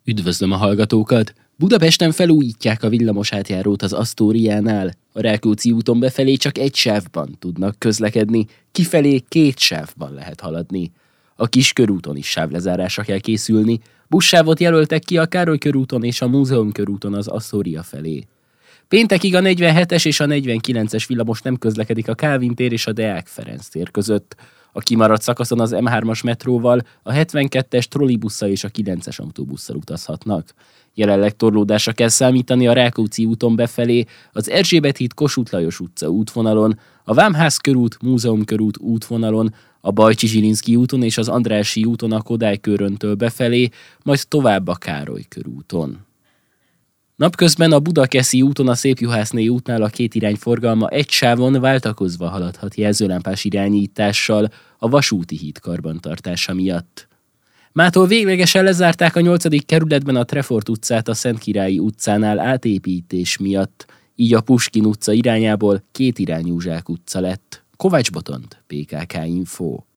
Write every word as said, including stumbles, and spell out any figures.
Üdvözlöm a hallgatókat! Budapesten felújítják a villamos átjárót az Asztóriánál. A Rákóczi úton befelé csak egy sávban tudnak közlekedni, kifelé két sávban lehet haladni. A Kiskörúton is sávlezárásra kell készülni, buszsávot jelöltek ki a Károly körúton és a Múzeum körúton az Asztória felé. Péntekig a negyvenhetes és a negyvenkilences villamos nem közlekedik a Kálvin tér és a Deák Ferenc tér között. A kimaradt szakaszon az em hármas metróval, a hetvenkettes trollibusszal és a kilences autóbusszal utazhatnak. Jelenleg torlódásra kell számítani a Rákóczi úton befelé, az Erzsébet híd Kossuth Lajos utca útvonalon, a Vámház körút, Múzeum körút útvonalon, a Bajcsy-Zsilinszky úton és az Andrássy úton a Kodály köröntől befelé, majd tovább a Károly körúton. Napközben a Budakeszi úton a Szépjuhászné útnál a két irány forgalma egy sávon váltakozva haladhat jelzőlámpás irányítással a Vasúti híd karbantartása miatt. Mától véglegesen lezárták a nyolcadik kerületben a Trefort utcát a Szentkirályi utcánál átépítés miatt, így a Puskin utca irányából két irányú Zsák utca lett. Kovács Botond, pé ká ká Info.